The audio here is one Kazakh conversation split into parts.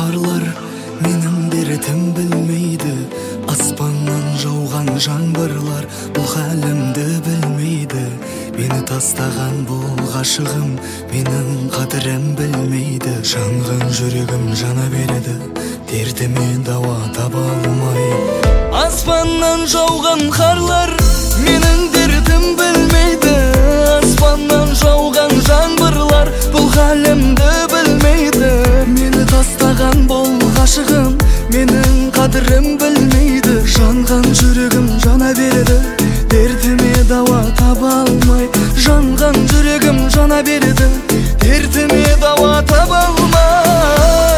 қарлар менің дертім білмейді, аспаннан жауған жаңбырлар бұл хәлімді білмейді. Мені тастаған бұл ғашығым менің қадірім білмейді. Жанған жүрегім жана береді, дертіме дауа таба алмай. Аспаннан жауған қарлар менің дертім білмейді, аспаннан жауған жаңбырлар бұл хәлімді білмейді. Мені тастаған бұл ғашығым менің қадірім білмейді. Жанған жүрегім жана береді, дертіме дауа таба алмай. Жанған жүрегім жана береді, дертіме дауа таба алмай.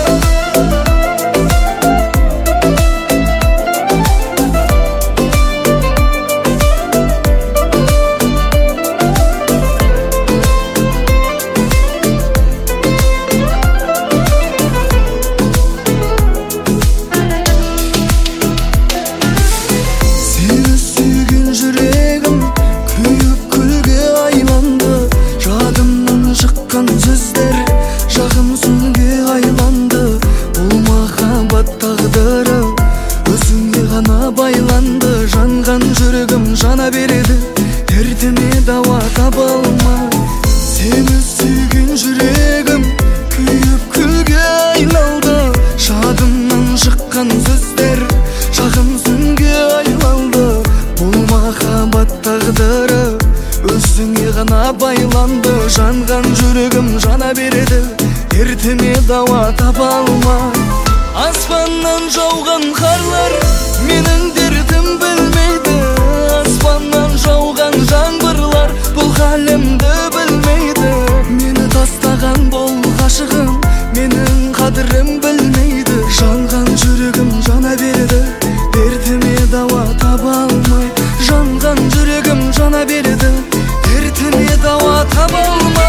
Жанған жүрегім жана береді, дертіме дауа таба алмай. Сені сүйген жүрегім күйіп күлге айналды. Жадымнан шыққан сөздер жағым сүңге айналды. Бұл махаббат тағдыры өзіңе ғана байланды. Жанған жүрегім жана береді, дертіме дауа таба алмай. Аспаннан жауған қарлар менің дертім білмейді, аспаннан жауған жаңбырлар бұл хәлімді білмейді. Мені тастаған бұл ғашығым менің қадірім білмейді. Жанған жүрегім жана береді, дертіме дауа таба алмай. Жанған жүрегім жана береді, дертіме дауа таба алмай.